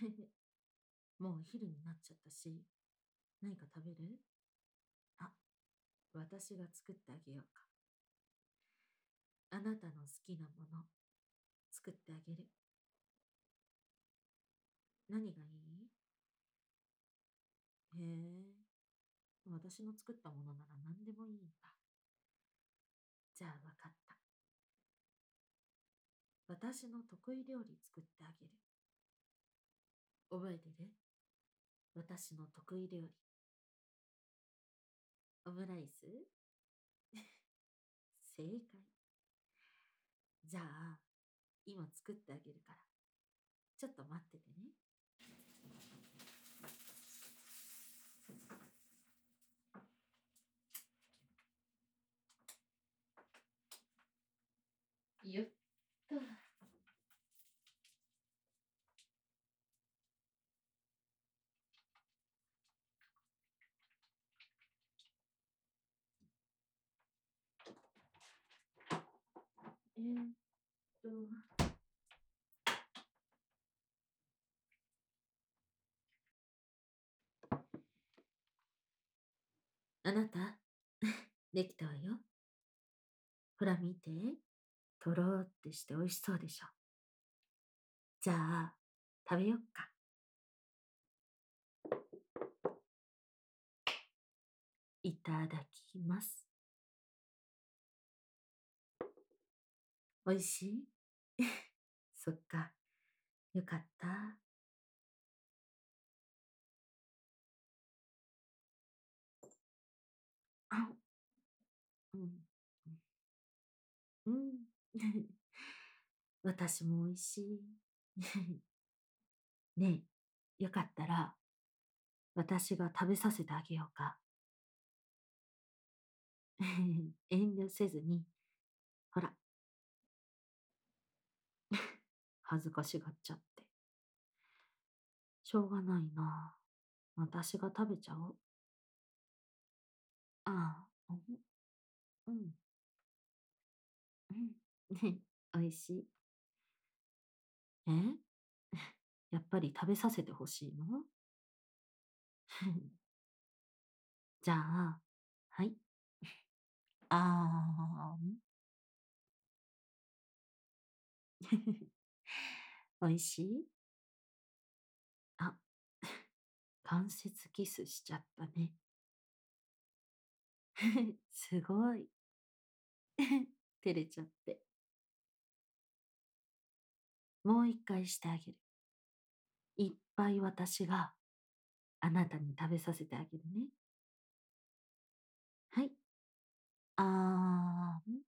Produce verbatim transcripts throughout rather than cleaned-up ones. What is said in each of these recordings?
もうお昼になっちゃったし、何か食べる？あ、私が作ってあげようか。あなたの好きなもの、作ってあげる。何がいい？へえ、私の作ったものなら何でもいいんだ。じゃあわかった。私の得意料理作ってあげる。覚えてる？私の得意料理。オムライス？正解。じゃあ、今作ってあげるから。ちょっと待っててね。よっと。えーっと、あなた、できたわよ。ほら見て。とろーってして美味しそうでしょ。じゃあ、食べよっか。いただきます。美味しい？そっか。よかった。あ、うん。うん。私も美味しい。ねえ、よかったら、私が食べさせてあげようか。遠慮せずに、ほら、恥ずかしがっちゃって。しょうがないな。私が食べちゃおう。ああ、うん、うん、うん。美味しい。えやっぱり食べさせてほしいの？じゃあ、はい。あーん。美味しい？あ、関節キスしちゃったね。すごい。照れちゃって。もう一回してあげる。いっぱい私があなたに食べさせてあげるね。はい。あーん。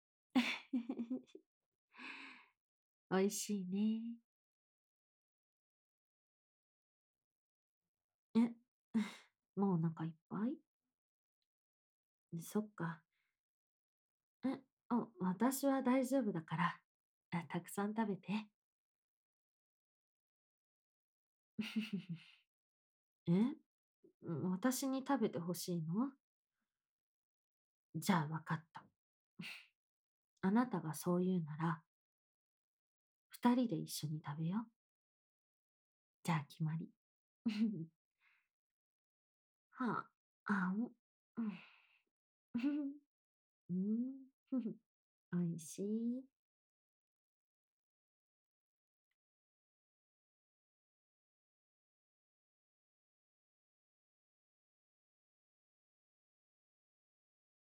美味しいね。え、もうお腹いっぱい？そっか。え、あ、私は大丈夫だから、あ、たくさん食べて。え、うん私に食べてほしいの？じゃあわかった。あなたがそう言うなら、二人で一緒に食べよう。じゃあ決まり。はあ、あん、うん、うん、美味しい。